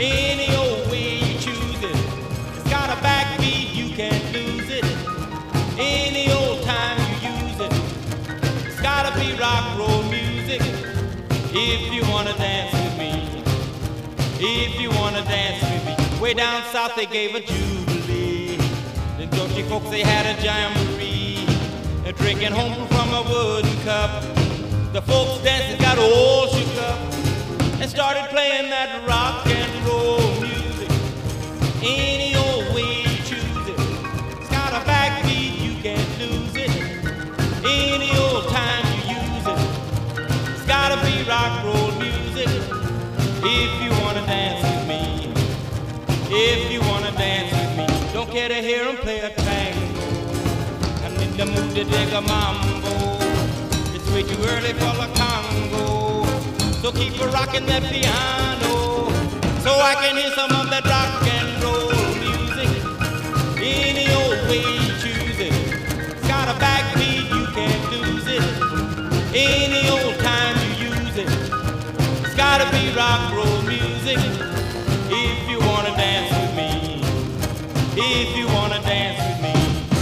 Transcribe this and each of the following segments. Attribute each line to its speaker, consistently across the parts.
Speaker 1: Any old way you choose it. It's got a backbeat, you can't lose it. Any old time you use it. It's gotta be rock roll music. If you wanna dance with me, if you wanna dance with me. Way down south they gave a jubilee. The Dutchy folks they had a jamboree. They're drinking home from a wooden cup. The folks dancing got all shook up and started playing that rock and roll music. Any old way you choose it. It's got a backbeat, you can't lose it. Any old time you use it. It's gotta be rock roll music. If you wanna dance with me, if you wanna dance with me, don't care to hear 'em play a tango. I'm in the mood to dig a mambo. It's way too early for the Congo. So keep a rocking that piano, so I can hear some of that rock and roll music. Any old way you choose it. It's got a backbeat, you can't lose it. Any old time you use it. It's gotta be rock roll music. If you wanna dance with me, if you wanna dance with me.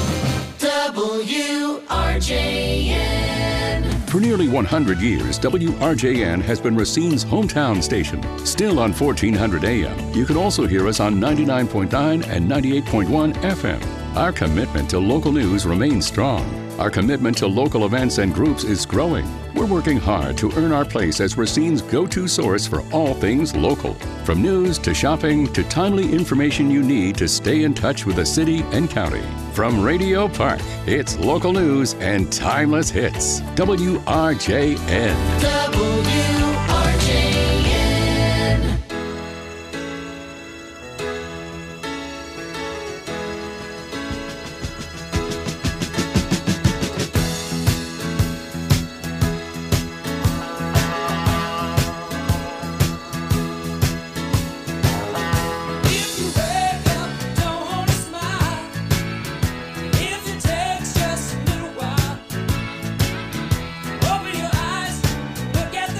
Speaker 2: WRJN.
Speaker 3: For nearly 100 years, WRJN has been Racine's hometown station. Still on 1400 AM. You can also hear us on 99.9 and 98.1 FM. Our commitment to local news remains strong. Our commitment to local events and groups is growing. We're working hard to earn our place as Racine's go-to source for all things local. From news to shopping to timely information you need to stay in touch with the city and county. From Radio Park, it's local news and timeless hits. WRJN.
Speaker 2: WRJN.
Speaker 4: Look at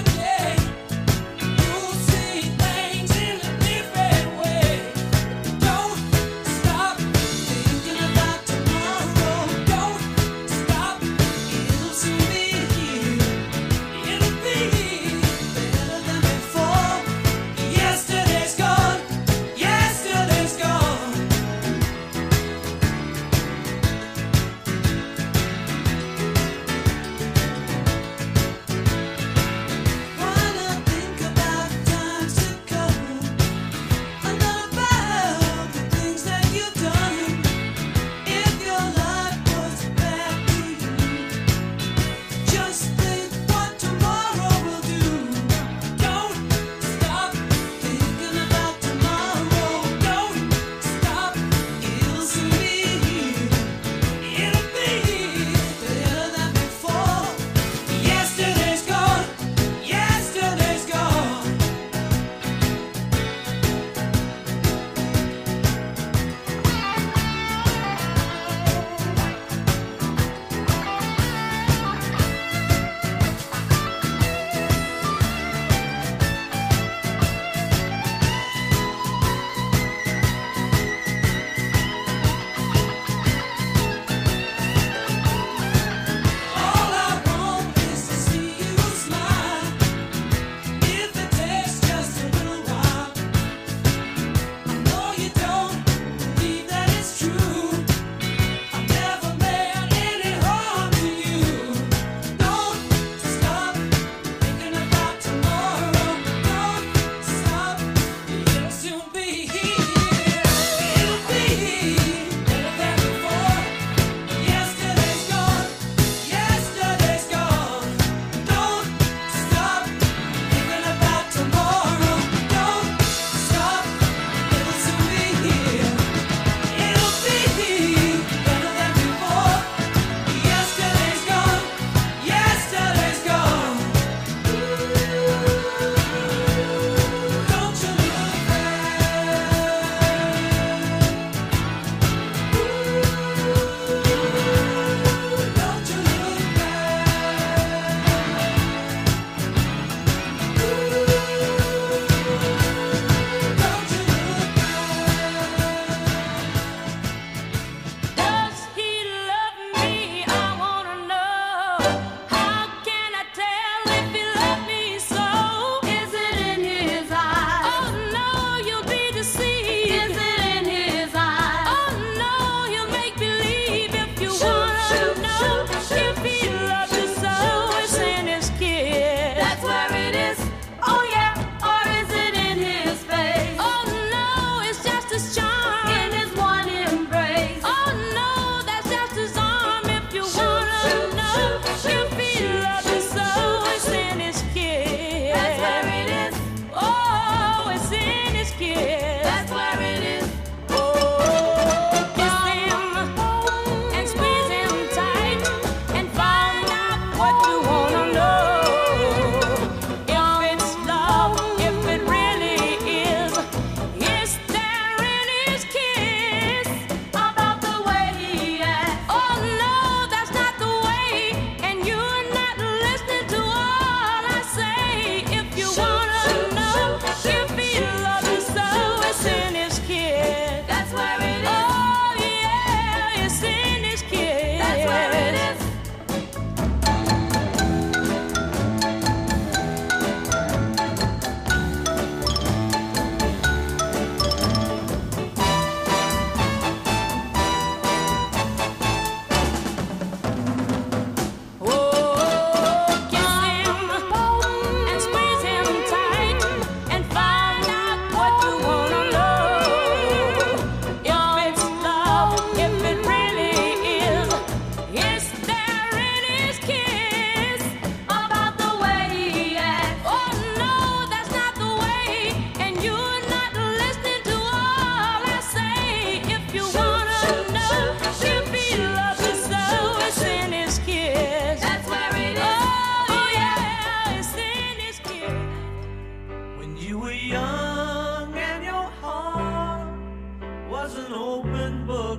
Speaker 4: When you were young and your heart was an open book,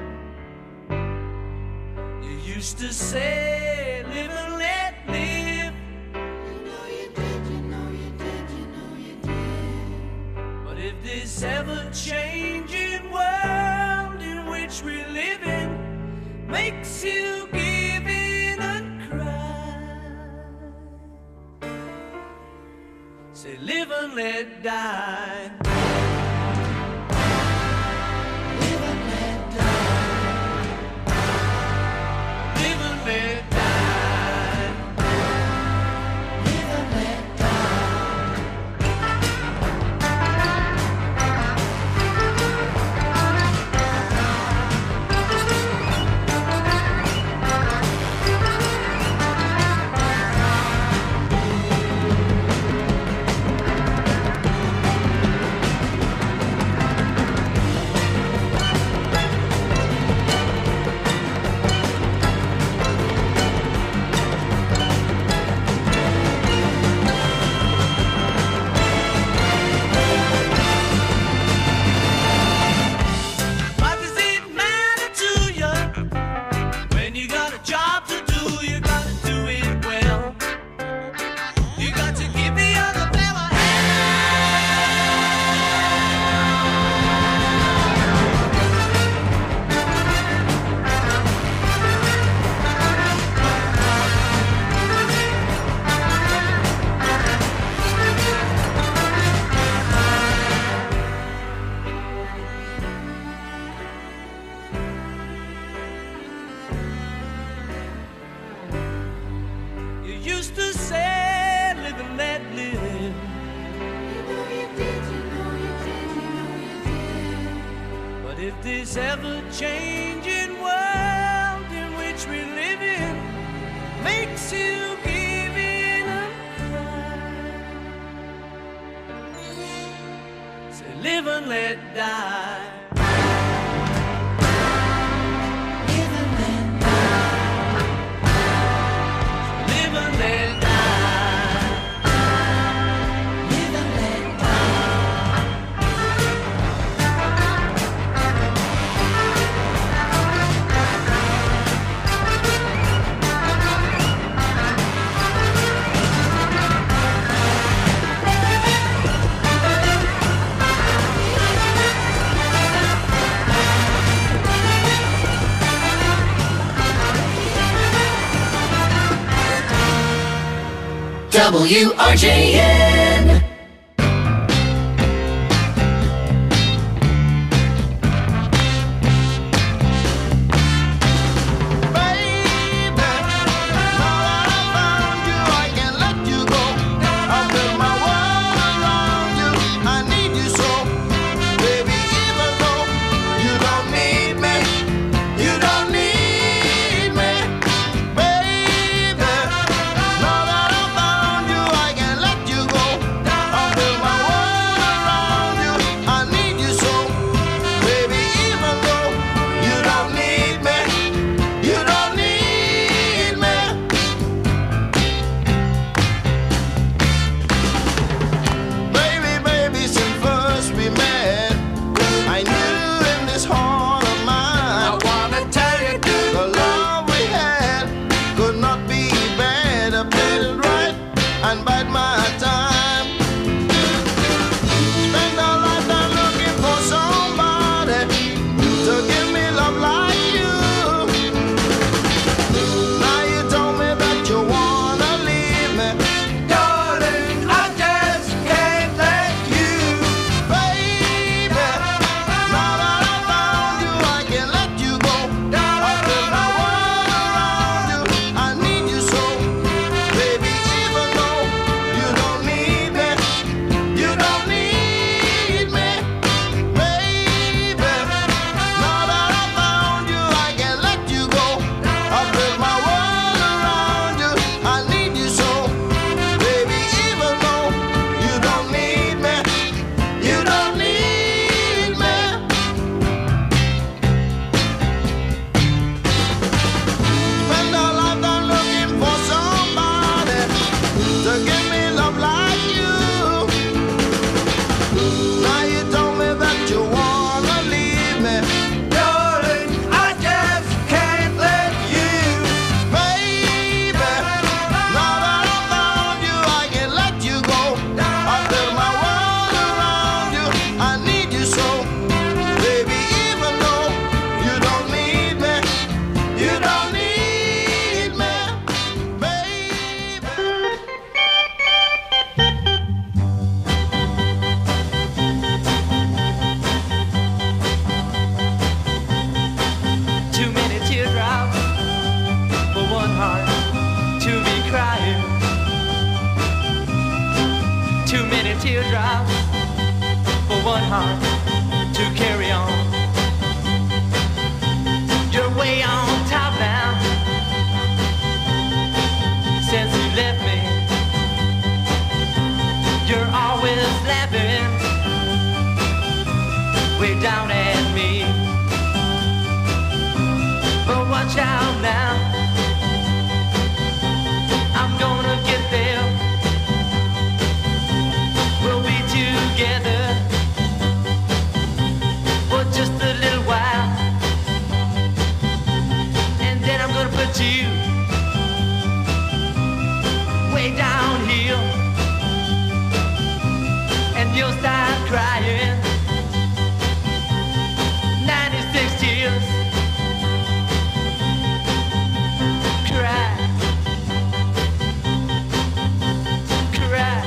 Speaker 4: you used to say, live and let live. You know you did, you know you did, you know you did. But if this ever-changing world in which we live in makes you give in and cry, say live and let die. Live and let die. Live and let die. Live and let die. What does it matter to you when you got a job to do? You gotta do it well. You got to give the other fella You used to say, live and let live. You know you did, you know you did, you know you did. But if this ever-changing world in which we live in makes you give in and cry, say live and let die. Live and let die. Live and let die. Live and let die.
Speaker 2: WRJN.
Speaker 1: Baby, now that I found you, I can't let you go.
Speaker 4: heart to carry on. You're way on top now since you left me. You're always laughing way down at me. But watch out now, I'm gonna get there. We'll be together for just a little while, and then I'm gonna put you way down here, and you'll start crying 96 tears. Cry, cry.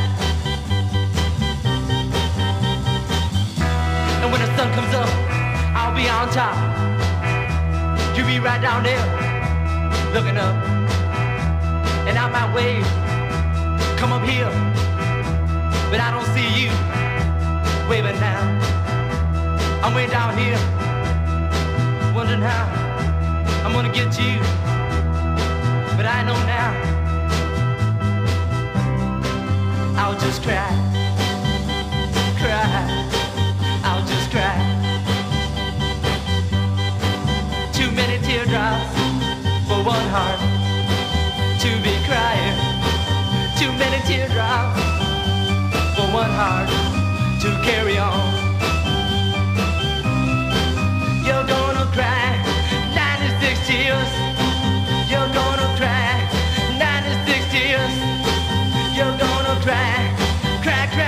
Speaker 4: And when the sun comes up, I'll be on top. You be right down there, looking up. And I might wave, come up here, but I don't see you waving now. I'm way down here, wondering how I'm gonna get you. But I know now, I'll just cry, cry, I'll just cry. Too many teardrops for one heart to be crying. Too many teardrops for one heart to carry on. You're gonna cry 96 tears. You're gonna cry 96 tears. You're gonna cry, cry, cry.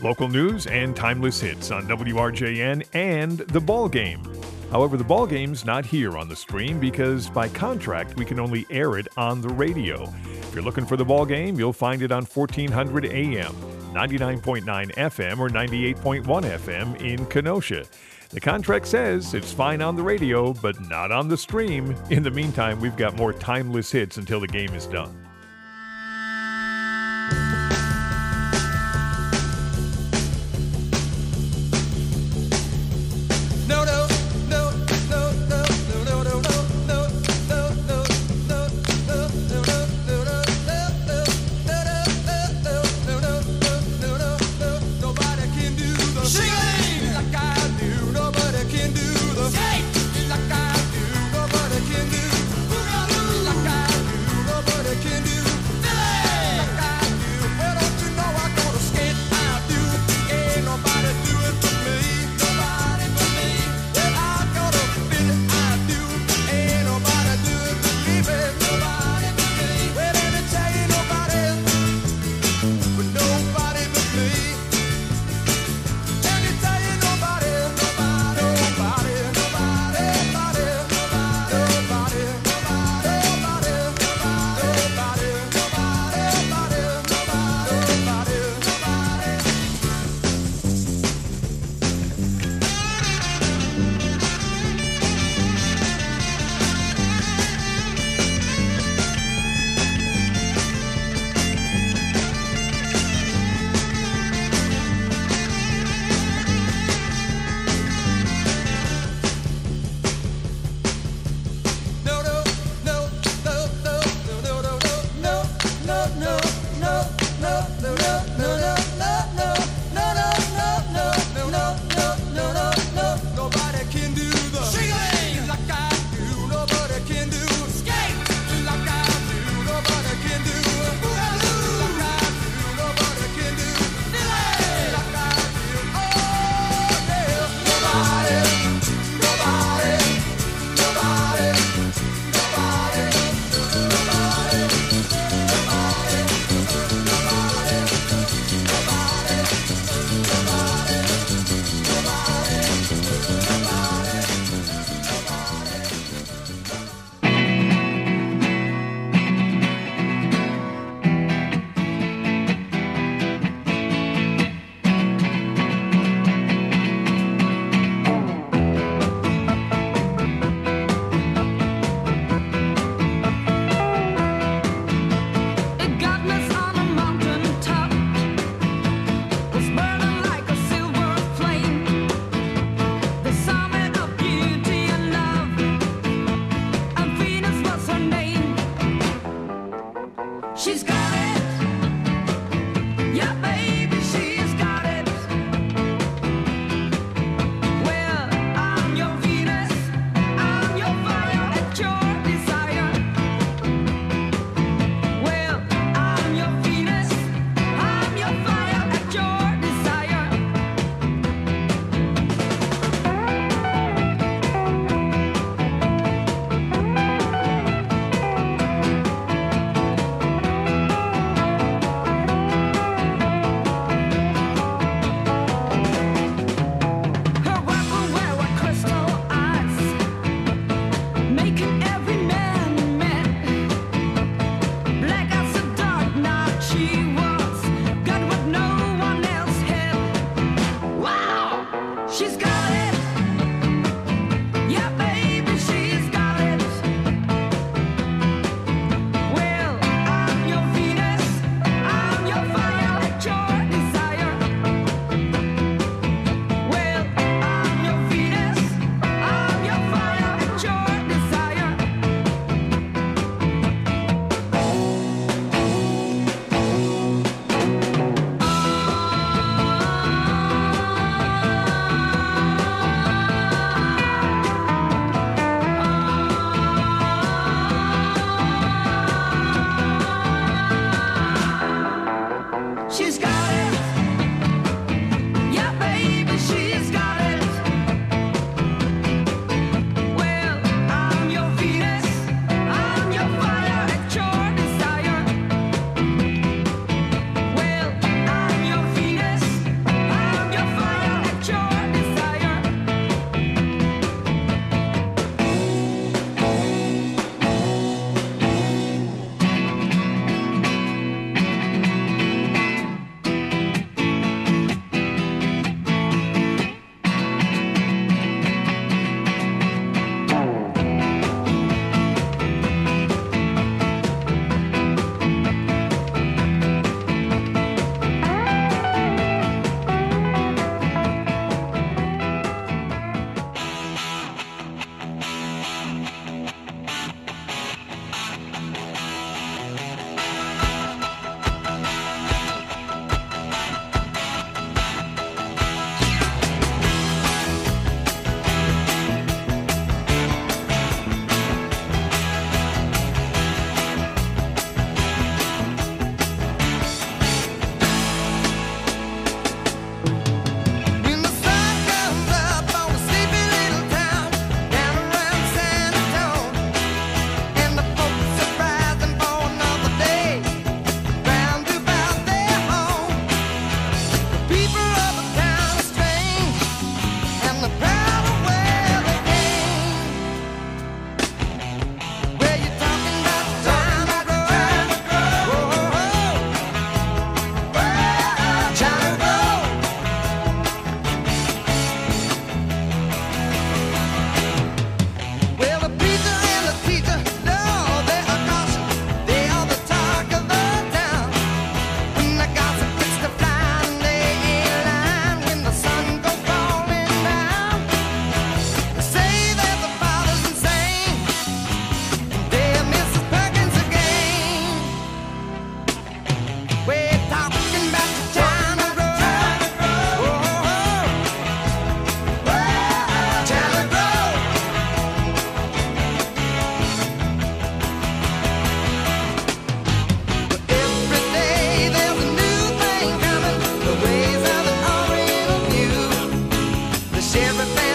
Speaker 5: local news and timeless hits on WRJN and The Ball Game. However, The Ball Game's not here on the stream because by contract we can only air it on the radio. If you're looking for The Ball Game, you'll find it on 1400 AM, 99.9 FM, or 98.1 FM in Kenosha. The contract says it's fine on the radio, but not on the stream. In the meantime, we've got more timeless hits until the game is done.
Speaker 6: Can do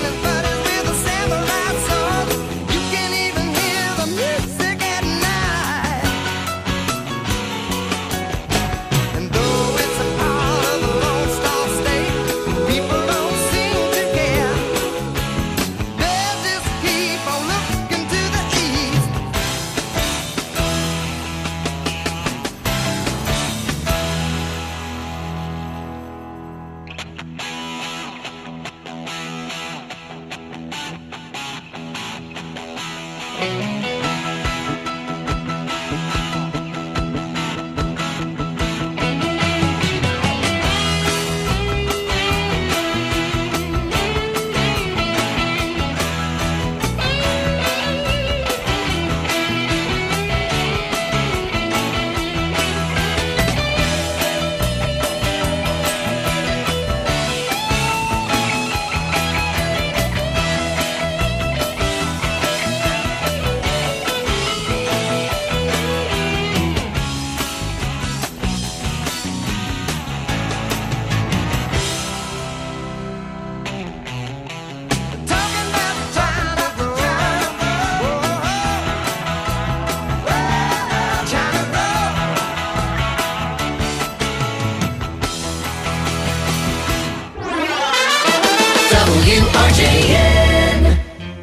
Speaker 2: WRJN.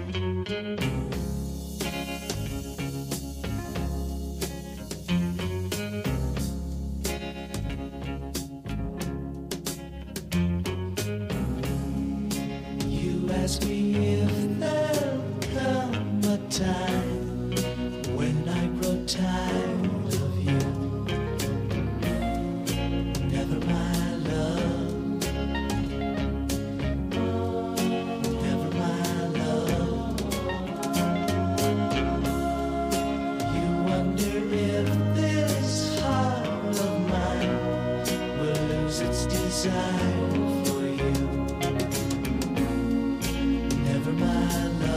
Speaker 4: You ask me if there'll come a time when I grow tired of you. Never, my love. Never, my love. You wonder if this heart of mine will lose its desire for you. Never, my love.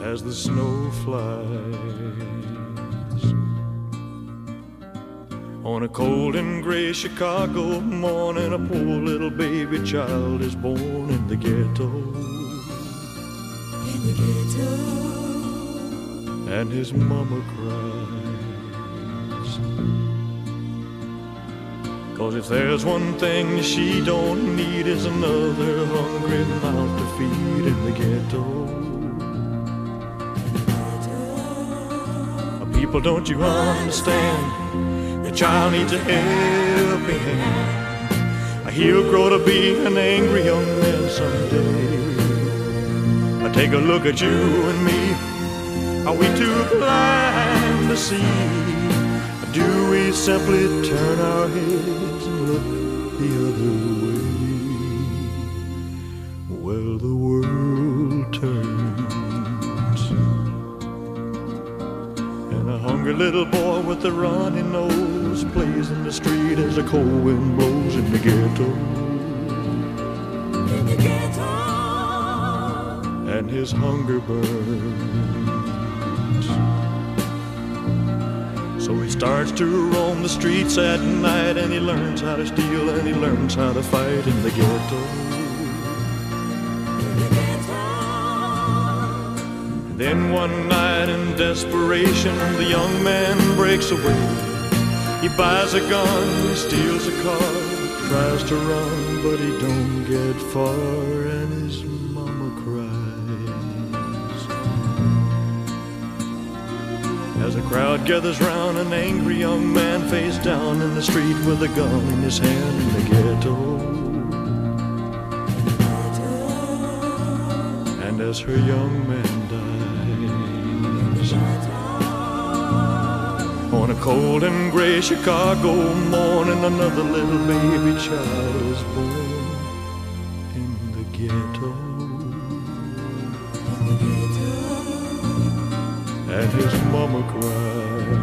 Speaker 6: as the snow flies. On a cold and gray Chicago morning, a poor little baby child is born in the ghetto. In the ghetto. And his mama cries. 'Cause if there's one thing she don't need is another hungry mouth to feed in the ghetto. People, don't you understand? The child needs a helping hand. He'll grow to be an angry young man someday. Take a look at you and me. Are we too blind to see? Do we simply turn our heads and look the other way? Well, the world turns, and a hungry little boy with a runny nose plays in the street as the cold wind blows in the ghetto. In the ghetto. And his hunger burns. So he starts to roam the streets at night, and he learns how to steal, and he learns how to fight in the ghetto. In the ghetto. Then one night in desperation, the young man breaks away. He buys a gun, he steals a car, tries to run, but he don't get far, and his mama cries. As a crowd gathers round, an angry young man face down in the street with a gun in his hand in the ghetto. And as her young man dies, on a cold and gray Chicago morning, another little baby child is born in the ghetto. And his mama cried.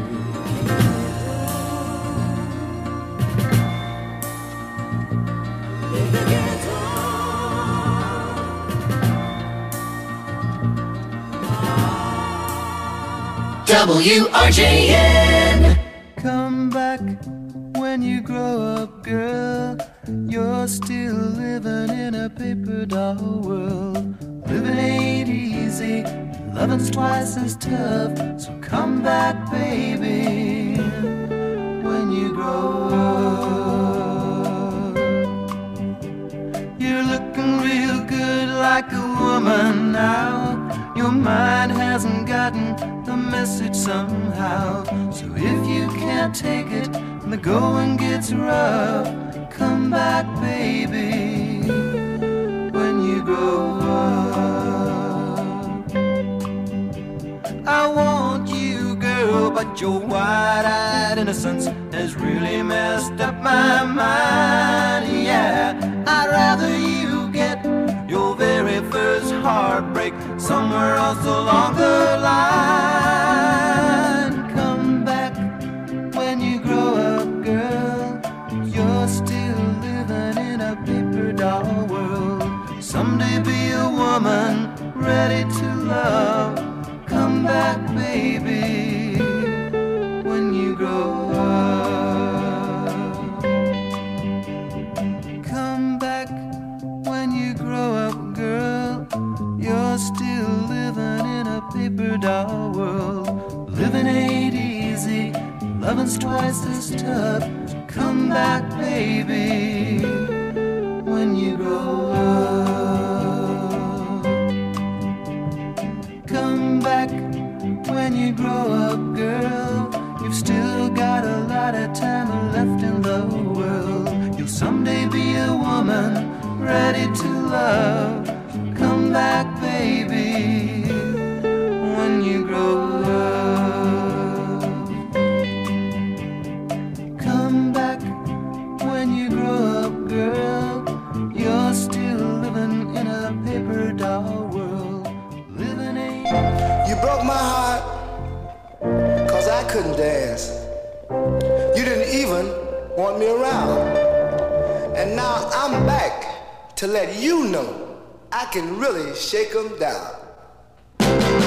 Speaker 2: WRJN.
Speaker 4: Come back when you grow up, girl. You're still living in a paper doll world. Living ain't easy, loving's twice as tough. So come back, baby, when you grow up. You're looking real good like a woman now. Your mind hasn't gotten the message somehow. So if you can't take it and the going gets rough, come back, baby, when you grow up. I want you, girl, but your wide-eyed innocence has really messed up my mind. Yeah, I'd rather you get your very first heartbreak somewhere else along the line. Come back when you grow up, girl. You're still living in a paper doll world. Someday be a woman ready to love. Come back, baby, when you grow up. Come back when you grow up, girl. You're still living in a paper doll world. Living ain't easy, loving's twice as tough. Come back, baby, when you grow up. Come back when you grow up, girl. You've still got a lot of time left in the world. You'll someday be a woman ready to love. Come back, baby, when you grow up. Come back when you grow up, girl. You're still living in a paper doll world. Living ain't...
Speaker 7: You broke my heart 'cause I couldn't dance. You didn't even want me around. And now I'm back to let you know I can really shake 'em down.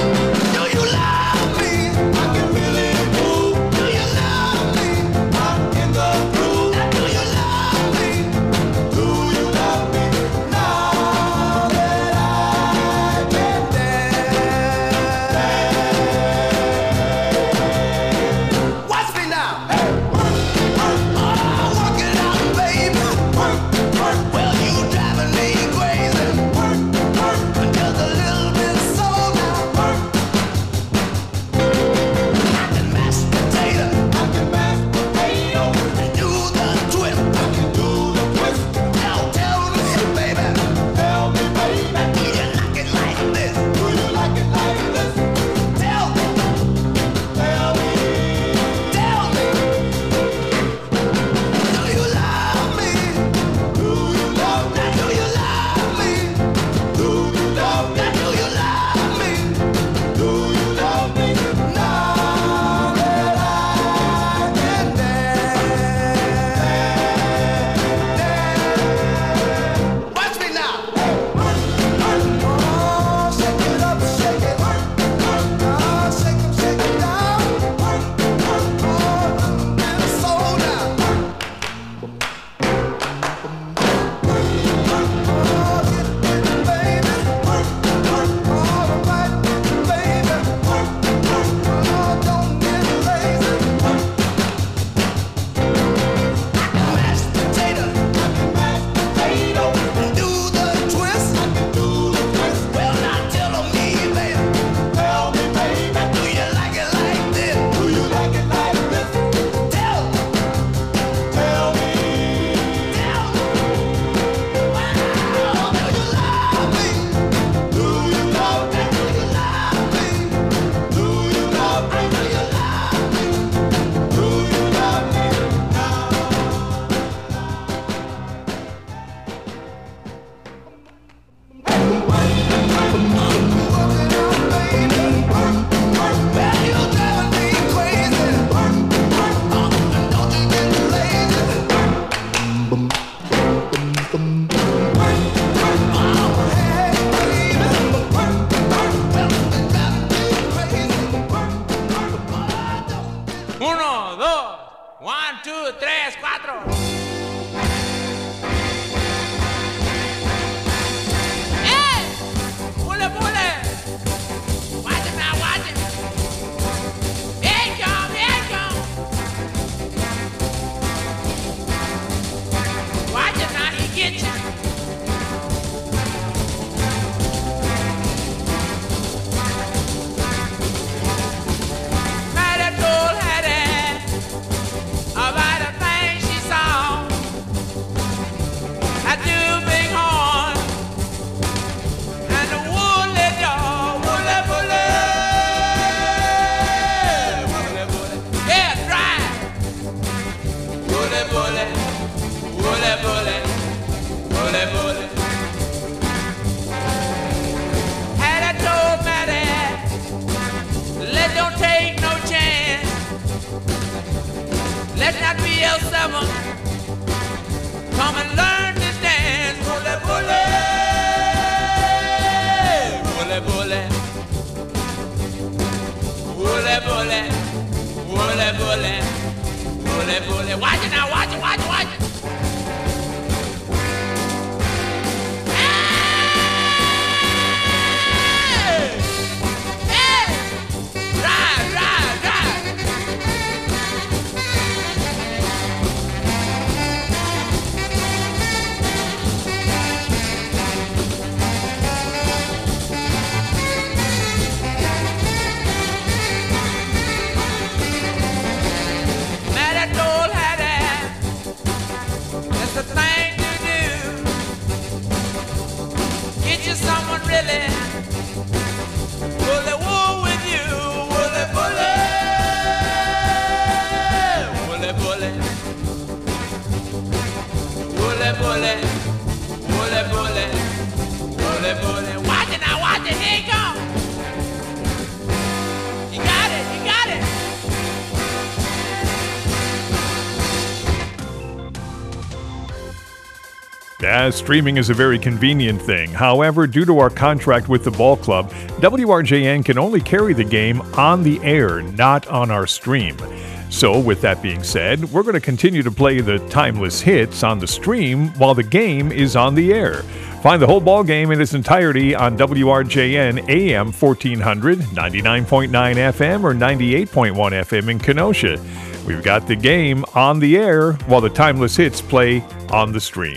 Speaker 5: Yeah, streaming is a very convenient thing. However, due to our contract with the ball club, WRJN can only carry the game on the air, not on our stream. So, with that being said, we're going to continue to play the timeless hits on the stream while the game is on the air. Find the whole ball game in its entirety on WRJN AM 1400, 99.9 FM, or 98.1 FM in Kenosha. We've got the game on the air while the timeless hits play on the stream.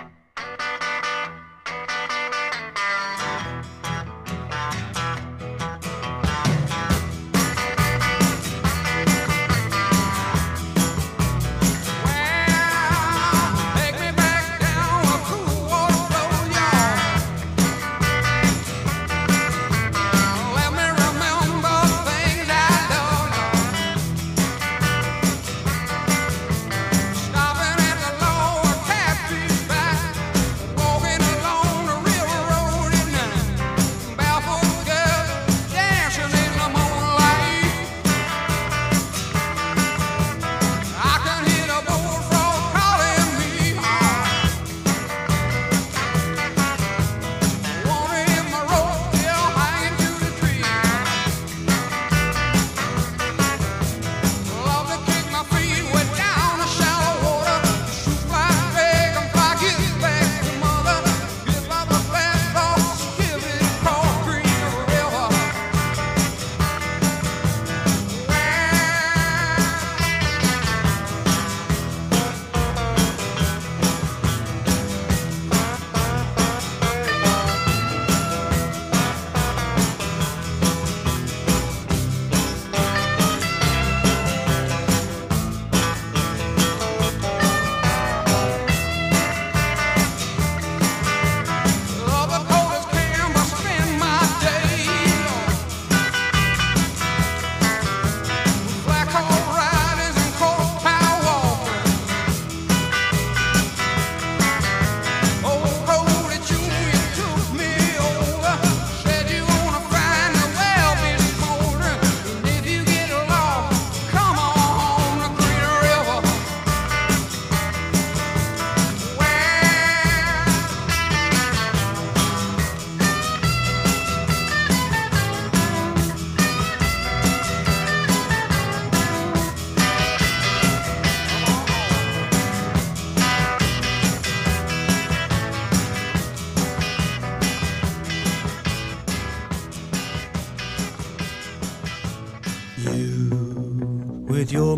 Speaker 6: With your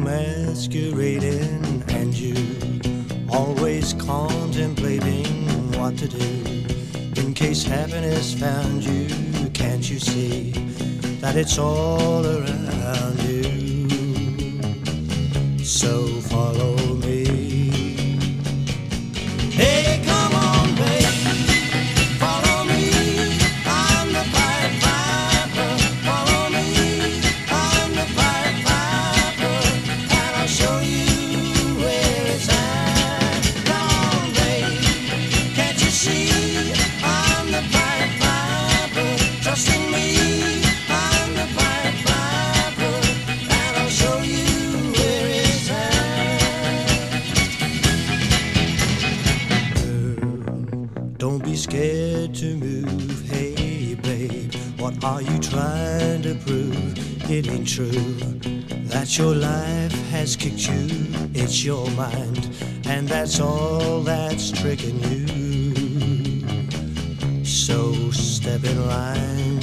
Speaker 6: masquerading and you always contemplating what to do in case happiness found you. Can't you see that it's all around you? So follow me. Hey, come on, baby. Scared to move. Hey babe, what are you trying to prove? It ain't true that your life has kicked you. It's your mind, and that's all that's tricking you. So step in line.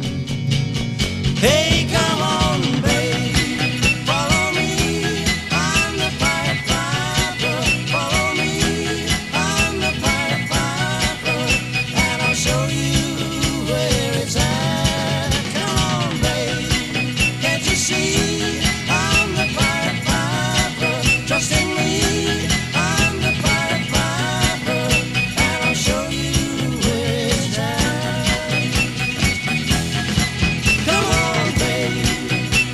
Speaker 6: Hey, come on, babe. Follow me. I'm the Pied Piper. Follow me. I'm the Pied Piper. And I'll show you where it's at. Come on, babe. Can't you see? I'm the Pied Piper. Trust in me. I'm the Pied Piper. And I'll show you where it's at. Come on, babe.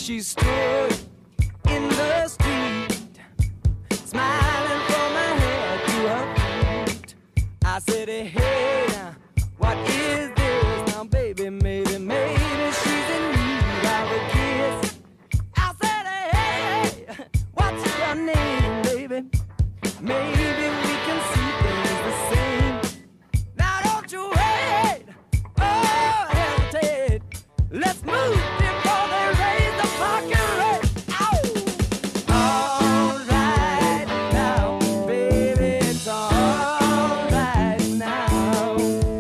Speaker 4: She stood in the street, smiling from her head to her feet. I said, hey, now, what is this? Now, baby, maybe she's in need of a kiss. I said, hey, what's your name, baby? Maybe we can see things the same. Now, don't you wait, oh, hesitate. Let's move before they raise the parking rate. All right now, baby, it's all right now.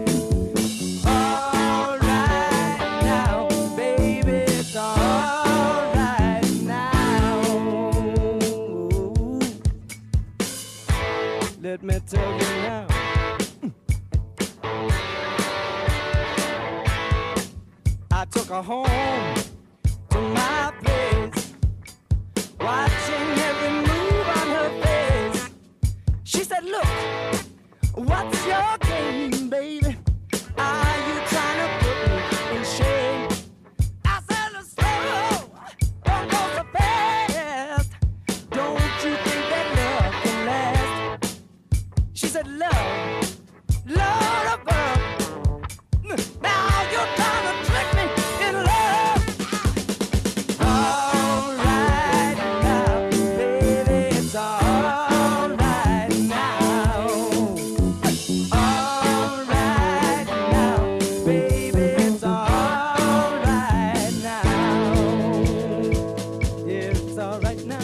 Speaker 4: All right now, baby, it's all right now. Let me tell you now. I took her home to my place, watching every move on her face. She said, look, what's your game, baby? Are you trying to put me in shame? I said, slow, don't go so fast. Don't you think that love can last? She said, love, love above. Now you're trying to trick me in love. All right now, baby, it's all right now. All right now, baby, it's all right now. Yeah, it's all right now.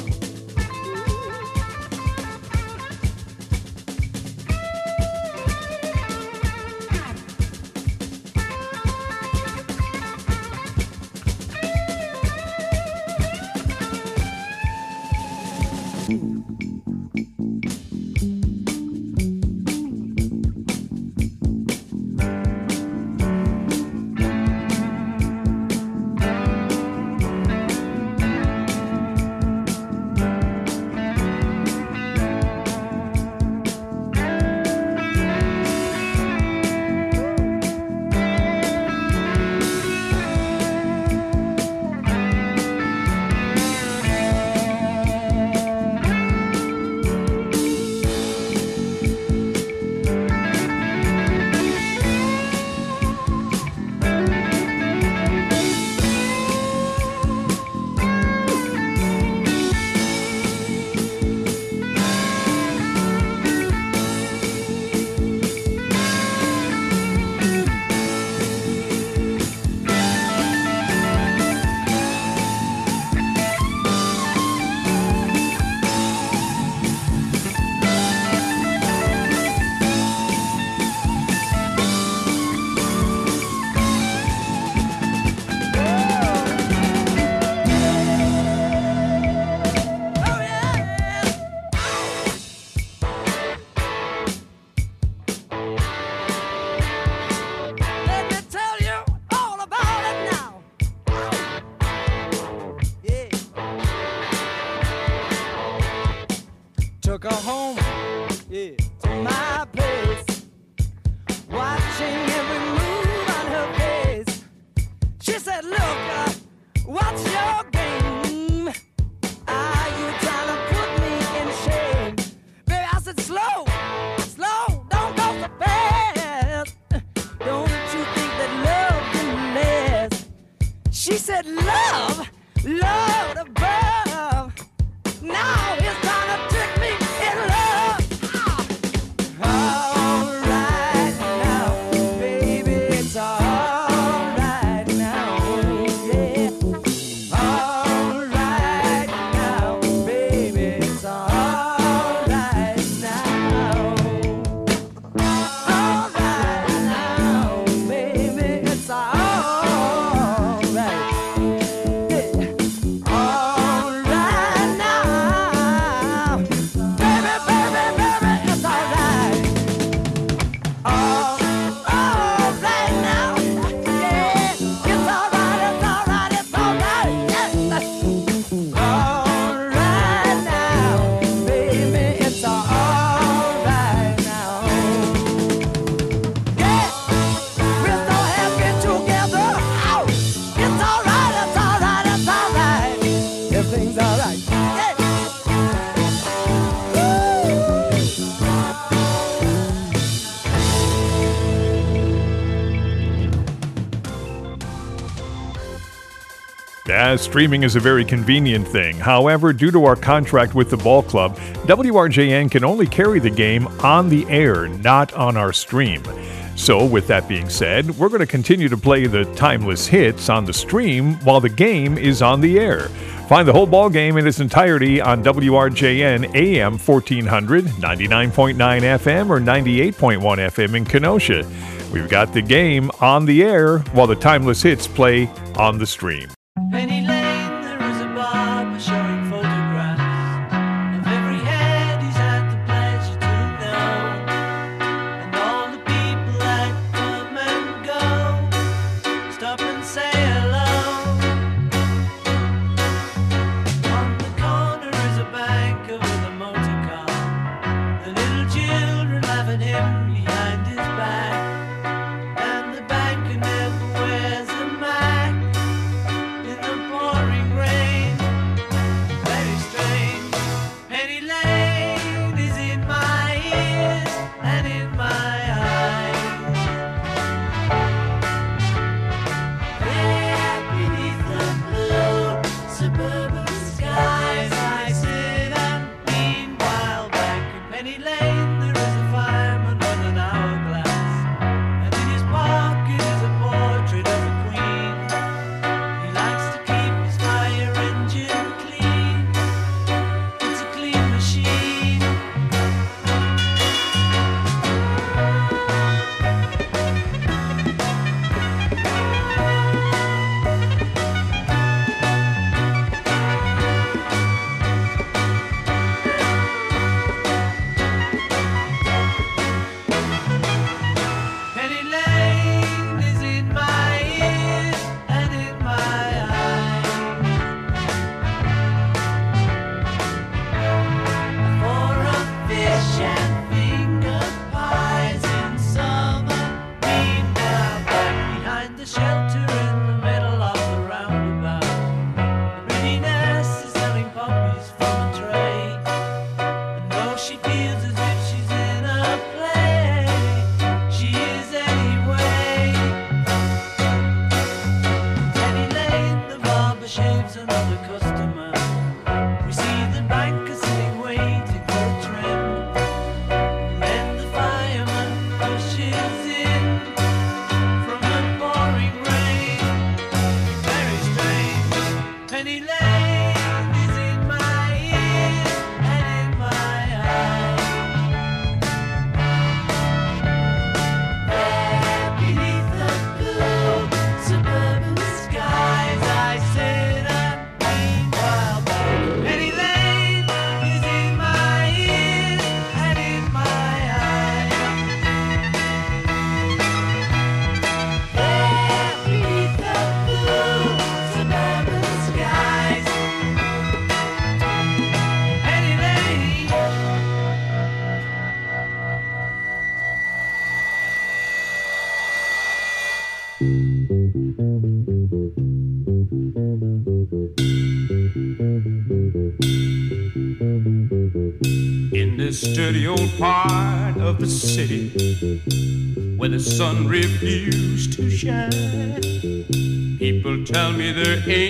Speaker 4: Let me tell you all about it now. Yeah. Took her home, yeah, to my place, watching every move on her face. She said, look, what's your game? Are you trying to put me in shame? Baby, I said, slow, slow, don't go so fast. Don't you think that love can last? She said, love, love above. Now it's trying to trick me in love. All right now, baby, it's all right now. Yeah. All right now, baby, it's all right now. All right now, baby, it's all right. Yeah. All right now.
Speaker 5: Yeah, streaming is a very convenient thing. However, due to our contract with the ball club, WRJN can only carry the game on the air, not on our stream. So, with that being said, we're going to continue to play the timeless hits on the stream while the game is on the air. Find the whole ball game in its entirety on WRJN AM 1400, 99.9 FM, or 98.1 FM in Kenosha. We've got the game on the air while the timeless hits play on the stream.
Speaker 4: Penny Lane, there is a barber showing photographs of every head he's had the pleasure to know, and all the people that come and go, stop and say hello. On the corner is a banker with a motor car, the little children laugh at him behind his back, and the banker never wears a mask. Pouring rain, very strange. Penny Lane is in my ears and in my eyes. There beneath the blue suburban skies, I sit and meanwhile back in Penny Lane there is a fireman with an hourglass, and in his pocket is a portrait of a queen. He likes to keep his fire engine clean. It's a clean machine. Penny Lane is in my ears and in my eyes. For a fish and finger pies in summer. Meanwhile, back behind the shelter in the middle of the roundabout, the pretty nurse is selling puppies from a tray. And though she feels as if she's in a play, she is anyway. Penny Lane, the barber shaves another customer. We see the banker sitting waiting for a trim. And then the fireman pushes in from the pouring rain. Very strange. Penny Lane is in my ears and in my eyes. There beneath the blue suburban skies, I sit and meanwhile back. Penny Lane is in my ears and in my eyes. There beneath the blue suburban skies, Penny Lane.
Speaker 8: In this dirty old part of the city where the sun refused to shine, people tell me there ain't